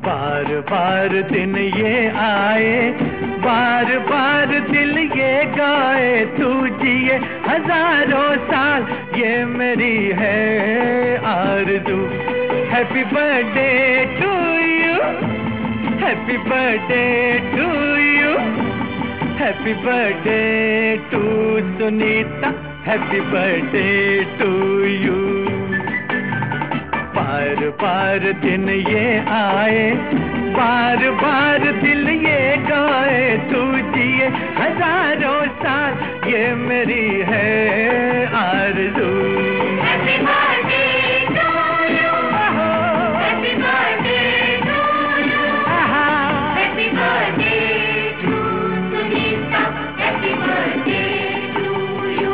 बार बार दिन ये आए, बार बार दिल ये गाए, तू जिए हजारों साल, ये मेरी है आरज़ू। Happy birthday to you, happy birthday to you, happy birthday to Sunita, happy birthday to you. बार बार दिन ये आए, बार बार दिल ये गाए, तू जिए हजारों साल, ये मेरी है आरज़ू। Happy birthday to you, happy birthday to you, happy birthday to Sunita, happy birthday to you.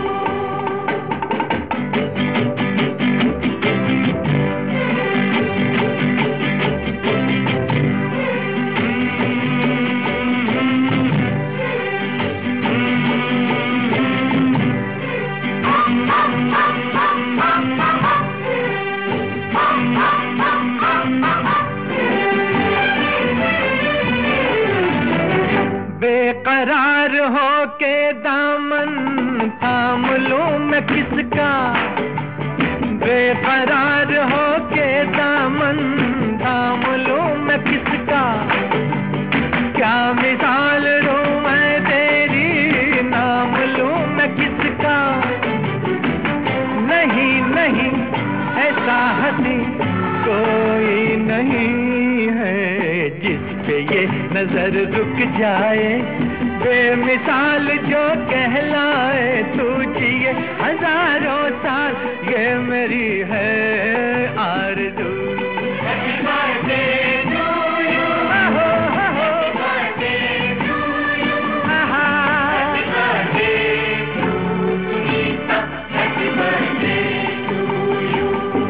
बेकरार हो के दामन थाम लूं मैं किसका, बेकरार हो के दामन थाम लूं मैं किसका, क्या मिसाल दूं मैं तेरी, नाम लूं मैं किसका। नहीं नहीं ऐसा हंसी कोई नहीं है, जिस पे ये नजर रुक जाए, बेमिसाल जो कहलाए, तू जिए हजारों साल, ये मेरी है आरज़ू। Happy birthday to you, happy birthday to you, happy birthday to Sunita, happy birthday to you.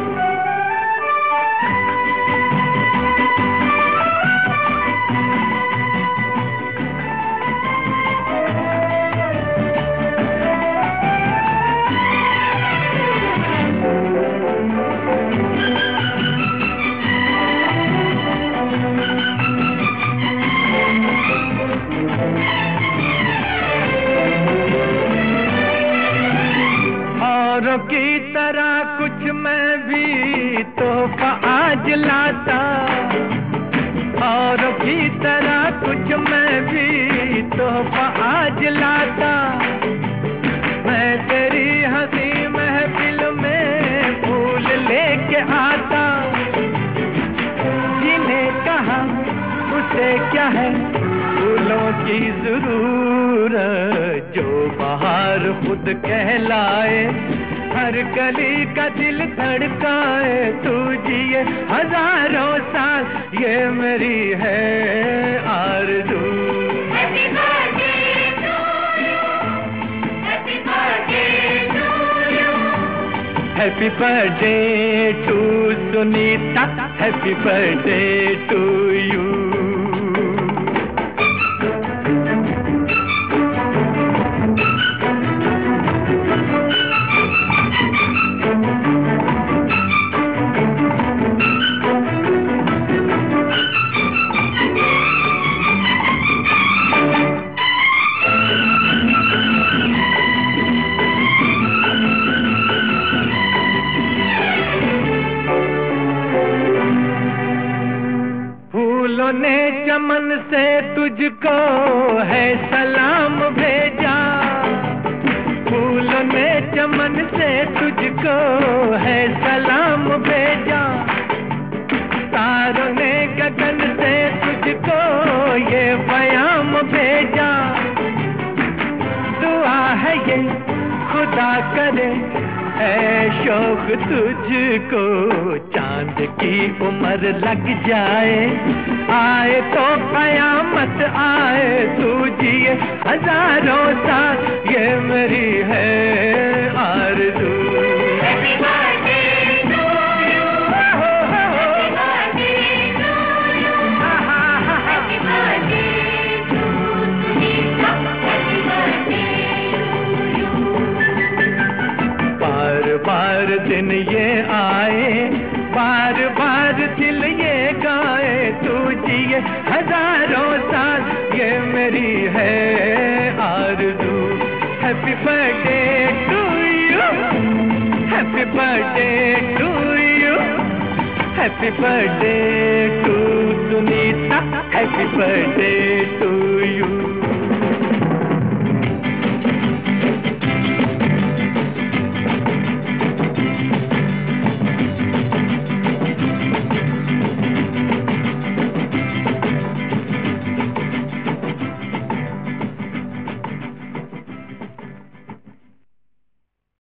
औरों की तरह कुछ मैं भी तोहफा आज लाता, औरों की तरह कुछ मैं भी तोहफा आज लाता। मैं तेरी हंसी महफिल में फूल लेके आता, जिन्हें कहा उसे क्या है फूलों की जरूरत, जो बाहर खुद कहलाए, हर गली का दिल धड़काए, तू जिए हजारों साल, ये मेरी है आरज़ू। Happy birthday to you, happy birthday to you, happy birthday to Sunita, happy birthday to you. फूलों ने चमन से तुझको है सलाम भेजा, फूलों ने चमन से तुझको है सलाम भेजा, तारों ने गगन से तुझको ये पैगाम भेजा। दुआ है ये खुदा करे ऐ शौक तुझको, चांद की उम्र लग जाए, आए तो कयामत आए, तू जिए हजारों साल, ये मेरी है आरज़ू। Happy birthday to you, happy birthday to you, happy birthday to Sunita, happy birthday to you. बार बार दिन ये आए, बार बार दिल ये गाए, तू जिए हजारों साल, ये मेरी है आरज़ू। Happy birthday to you, happy birthday to you, happy birthday to Sunita, happy birthday to you.